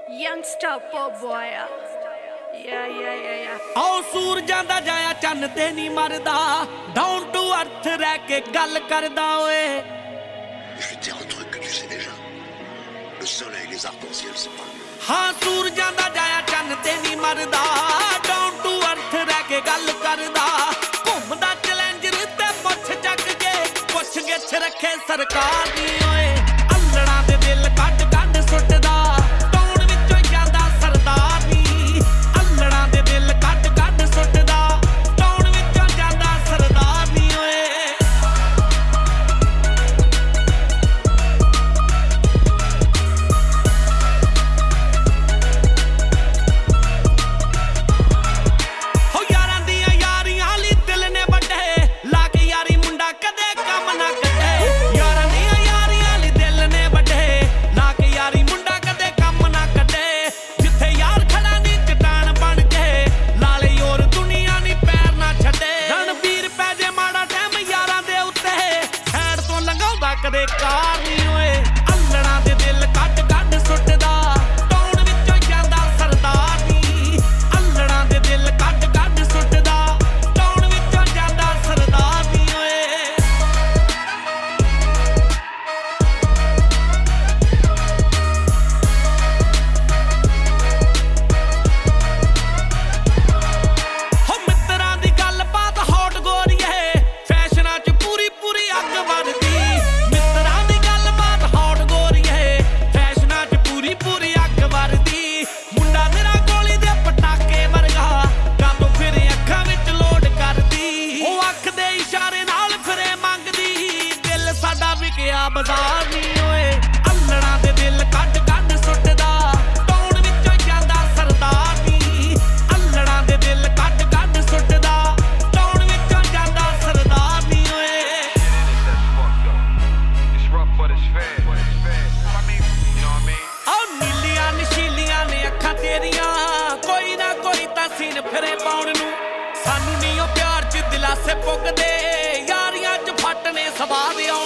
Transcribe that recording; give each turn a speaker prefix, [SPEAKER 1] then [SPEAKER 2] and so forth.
[SPEAKER 1] Youngster pop boy. Yeah.
[SPEAKER 2] ਆਓ ਸੂਰਜਾਂ ਦਾ ਜਾਇਆ ਚੰਨ ਤੇ ਨਹੀਂ ਮਰਦਾ ਡਾਊਨ ਟੂ ਅਰਥ ਰਹਿ ਕੇ ਗੱਲ ਕਰਦਾ ਓਏ
[SPEAKER 3] Je vais te dire un truc que tu sais déjà. Le soleil, les arcs-en-ciel, c'est pas le même.
[SPEAKER 2] ਹਾਂ ਸੂਰਜਾਂ ਦਾ ਜਾਇਆ ਚੰਨ ਤੇ ਨਹੀਂ ਮਰਦਾ ਡਾਊਨ ਟੂ ਅਰਥ ਰਹਿ ਕੇ ਗੱਲ ਕਰਦਾ ਘੁੰਮਦਾ ਚੈਲੰਜਰ ਤੇ ਮੁੱਛ ਚੱਕ ਕੇ ਪੁੱਛ ਗਿੱਛ ਰੱਖੇ ਸਰਕਾਰ ਦੀ ਓਏ ਅਲੜਾਂ ਦੇ ਦਿਲ ਕੱਢ ਕੱਢ ਸੁੱਟਦਾ ਟੌਣ ਵਿੱਚੋਂ ਜਾਂਦਾ ਸਰਦਾਰ ਨੀ ਅਲੜਾਂ ਦੇ ਦਿਲ ਕੱਢ ਕੱਢ ਸੁੱਟਦਾ ਟੌਣ ਵਿੱਚੋਂ ਜਾਂਦਾ ਸਰਦਾਰ ਨੀ ਓਏ ਹੋ ਯਾਰਾਂ ਦੀਆਂ ਯਾਰੀਆਂ ਲਈ ਦਿਲ ਨੇ ਵੱਡੇ ਲਾ ਕੇ ਯਾਰੀ ਮੁੰਡਾ ਕਦੇ ਕੰਮ ਨਾ ਕੱਢੇ ਯਾਰਾਂ ਦੀਆਂ ਯਾਰੀਆਂ ਲਈ ਦਿਲ ਨੇ ਵੱਡੇ ਲਾ ਕੇ ਯਾਰੀ ਮੁੰਡਾ ਕਦੇ ਕੰਮ ਨਾ ਕੱਢੇ ਜਿੱਥੇ ਯਾਰ ਖੜਾ ਨੀ ਚਟਾਨ ਬਣ ਕੇ ਲਾਲੇ ਯੋਰ ਦੁਨੀਆ ਨੀ ਪੈਰ ਨਾ ਛੱਡੇ ਰਣਵੀਰ ਪੈ ਜੇ ਮਾੜਾ ਟਾਈਮ ਯਾਰਾਂ ਦੇ ਉੱਤੇ ਸਾਈਡ ਤੋਂ ਲੰਘਾਉਂਦਾ ਕਦੇ ਕਾਰ ਨੀ ਓਏ ਅਲੜਾਂ ਦੇ ਦਿਲ ਕੱਢ ਕੱਢ ਸੁੱਟਦਾ ਟੌਣ ਵਿੱਚੋਂ ਜਾਂਦਾ ਸਰਦਾਰ ਨੀ ਅਲੜਾਂ ਦੇ ਦਿਲ ਕੱਢ ਕੱਢ ਸੁੱਟਦਾ ਟੌਣ ਵਿੱਚੋਂ ਜਾਂਦਾ ਸਰਦਾਰ ਨੀ ਓਏ ਹੋ ਮਿੱਤਰਾਂ ਦੀ ਗੱਲ ਬਾਤ ਹੌਟ ਗੋਰੀਏ ਫੈਸ਼ਨਾਂ 'ਚ ਪੂਰੀ ਪੂਰੀ ਅੱਗ ਵੱਧਦੀ ਮਿੱਤਰਾਂ ਦੀ ਗੱਲ ਬਾਤ ਹੌਟ ਗੋਰੀਏ ਫੈਸ਼ਨਾਂ 'ਚ ਪੂਰੀ ਪੂਰੀ ਅੱਗ ਵੱਧਦੀ ਮੁੰਡਾ ਤੇਰਾ ਗੋਲੀ ਦੇ ਪਟਾਕੇ ਵਰਗਾ ਕਾਤੋਂ ਫਿਰ ਅੱਖਾਂ ਵਿੱਚ ਲੋਡ ਕਰਦੀ ਉਹ ਅੱਖ ਦੇ ਇਸ਼ਾਰੇ ਨਾਲ ਫਿਰੇ ਮੰਗਦੀ ਦਿਲ ਸਾਡਾ ਵਿਕਿਆ ਬਾਜ਼ਾਰ ਨੀ ਓਏ ਅਲੜਾਂ ਦੇ ਦਿਲ ਕੱਢ ਕੱਢ ਸੁੱਟਦਾ ਟੌਣ ਵਿੱਚੋਂ ਜਾਂਦਾ ਸਰਦਾਰ ਨੀ ਅਲੜਾਂ ਦੇ ਦਿਲ ਕੱਢ ਕੱਢ ਸੁੱਟਦਾ ਟੌਣ ਵਿੱਚੋਂ ਜਾਂਦਾ ਸਰਦਾਰ ਨੀ ਓਏ
[SPEAKER 4] It's rough, but it's fair. I mean, you know what I mean?
[SPEAKER 2] ਆਹ ਨੀਲੀਆਂ ਨਸ਼ੀਲੀਆਂ ਨੇ ਅੱਖਾਂ ਤੇਰੀਆਂ ਕੋਈ ਨਾ ਕੋਈ ਤਾਂ ਸੀਨ ਫਿਰੇ ਪਾਉਣ ਨੂੰ ਸਾਨੂੰ ਨੀ ਉਹ ਪਿਆਰ 'ਚ ਦਿਲਾਸੇ ਪੁੱਗਦੇ ਯਾਰੀਆਂ 'ਚ ਫੱਟ ਨੇ ਸਵਾਦ